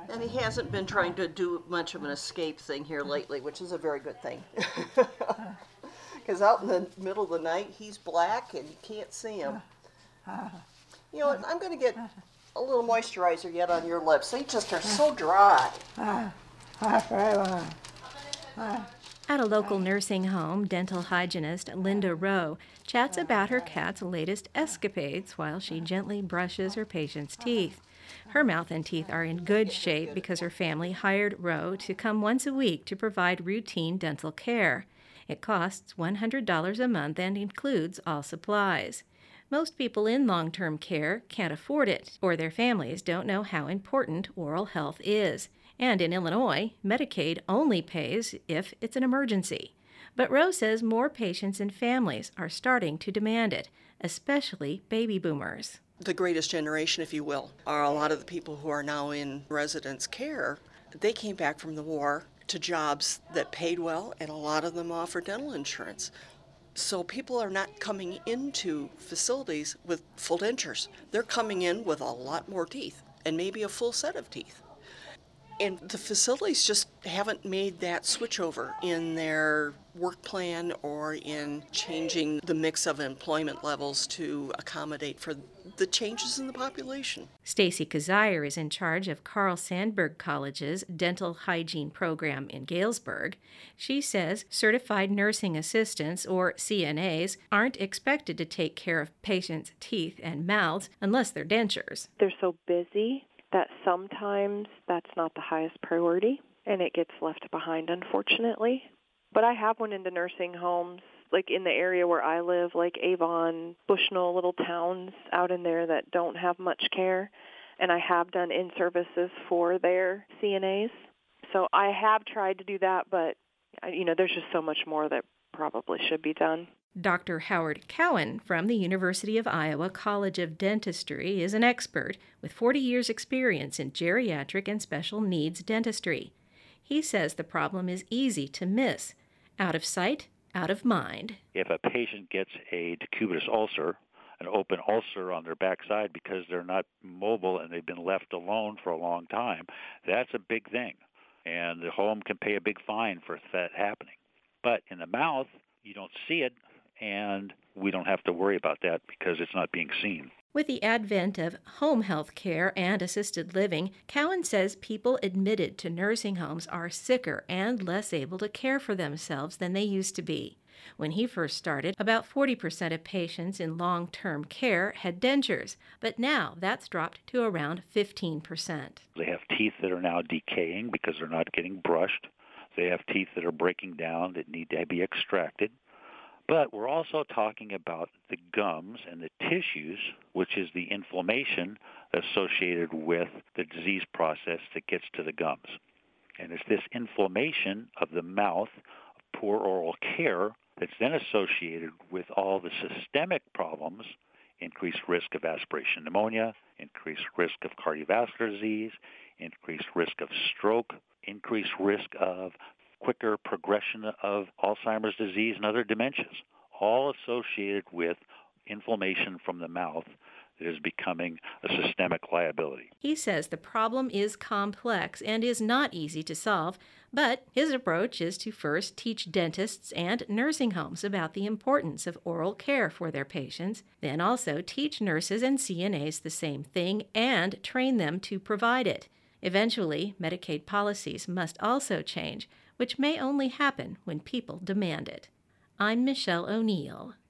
And he hasn't been trying to do much of an escape thing here lately, which is a very good thing. Because out in the middle of the night, he's black and you can't see him. You know what? I'm going to get a little moisturizer yet on your lips. They just are so dry. At a local nursing home, dental hygienist Linda Rowe chats about her cat's latest escapades while she gently brushes her patient's teeth. Her mouth and teeth are in good shape because her family hired Rowe to come once a week to provide routine dental care. It costs $100 a month and includes all supplies. Most people in long-term care can't afford it, or their families don't know how important oral health is. And in Illinois, Medicaid only pays if it's an emergency. But Rowe says more patients and families are starting to demand it, especially baby boomers. The greatest generation, if you will, are a lot of the people who are now in residence care. They came back from the war to jobs that paid well, and a lot of them offer dental insurance. So people are not coming into facilities with full dentures. They're coming in with a lot more teeth and maybe a full set of teeth. And the facilities just haven't made that switch over in their work plan or in changing the mix of employment levels to accommodate for the changes in the population. Stacy Kazire is in charge of Carl Sandburg College's dental hygiene program in Galesburg. She says certified nursing assistants, or CNAs, aren't expected to take care of patients' teeth and mouths unless they're dentures. They're so busy that sometimes that's not the highest priority, and it gets left behind, unfortunately. But I have went into nursing homes, like in the area where I live, like Avon, Bushnell, little towns out in there that don't have much care, and I have done in-services for their CNAs. So I have tried to do that, but, there's just so much more that probably should be done. Dr. Howard Cowan from the University of Iowa College of Dentistry is an expert with 40 years' experience in geriatric and special needs dentistry. He says the problem is easy to miss. Out of sight, out of mind. If a patient gets a decubitus ulcer, an open ulcer on their backside because they're not mobile and they've been left alone for a long time, that's a big thing. And the home can pay a big fine for that happening. But in the mouth, you don't see it, and we don't have to worry about that because it's not being seen. With the advent of home health care and assisted living, Cowan says people admitted to nursing homes are sicker and less able to care for themselves than they used to be. When he first started, about 40% of patients in long-term care had dentures, but now that's dropped to around 15%. They have teeth that are now decaying because they're not getting brushed. They have teeth that are breaking down that need to be extracted. But we're also talking about the gums and the tissues, which is the inflammation associated with the disease process that gets to the gums. And it's this inflammation of the mouth, of poor oral care, that's then associated with all the systemic problems, increased risk of aspiration pneumonia, increased risk of cardiovascular disease, increased risk of stroke, increased risk of quicker progression of Alzheimer's disease and other dementias, all associated with inflammation from the mouth that is becoming a systemic liability. He says the problem is complex and is not easy to solve, but his approach is to first teach dentists and nursing homes about the importance of oral care for their patients, then also teach nurses and CNAs the same thing and train them to provide it. Eventually, Medicaid policies must also change, which may only happen when people demand it. I'm Michelle O'Neill.